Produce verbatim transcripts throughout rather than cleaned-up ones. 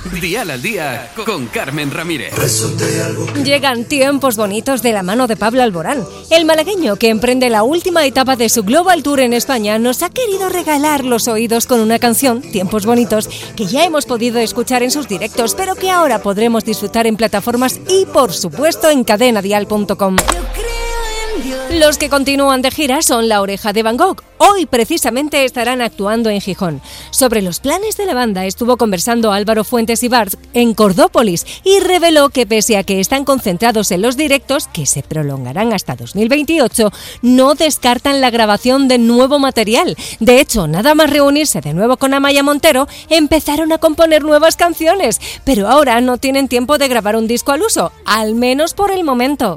Dial al Día con Carmen Ramírez. Llegan tiempos bonitos de la mano de Pablo Alborán. El malagueño, que emprende la última etapa de su Global Tour en España, nos ha querido regalar los oídos con una canción, Tiempos Bonitos, que ya hemos podido escuchar en sus directos, pero que ahora podremos disfrutar en plataformas y, por supuesto, en cadena dial punto com. Los que continúan de gira son La Oreja de Van Gogh. Hoy precisamente estarán actuando en Gijón. Sobre los planes de la banda estuvo conversando Álvaro Fuentes Ibarz en Cordópolis y reveló que pese a que están concentrados en los directos, que se prolongarán hasta dos mil veintiocho, no descartan la grabación de nuevo material. De hecho, nada más reunirse de nuevo con Amaya Montero, empezaron a componer nuevas canciones, pero ahora no tienen tiempo de grabar un disco al uso, al menos por el momento.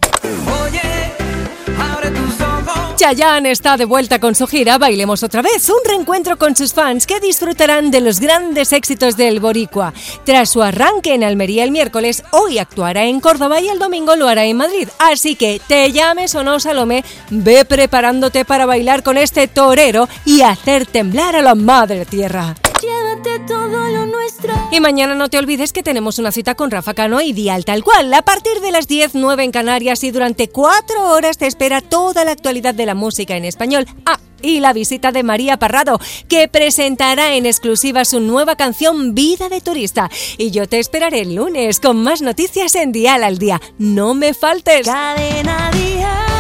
Chayanne está de vuelta con su gira Bailemos Otra Vez, un reencuentro con sus fans que disfrutarán de los grandes éxitos del boricua. Tras su arranque en Almería el miércoles, hoy actuará en Córdoba y el domingo lo hará en Madrid. Así que, te llames o no, Salomé, ve preparándote para bailar con este torero y hacer temblar a la madre tierra. Llévate todo lo nuestro. Y mañana no te olvides que tenemos una cita con Rafa Cano y Dial Tal Cual, a partir de las diez, nueve en Canarias, y durante cuatro horas te espera toda la actualidad de la música en español. Ah, y la visita de María Parrado, que presentará en exclusiva su nueva canción Vida de Turista. Y yo te esperaré el lunes con más noticias en Dial al Día. No me faltes. Cadena Dial.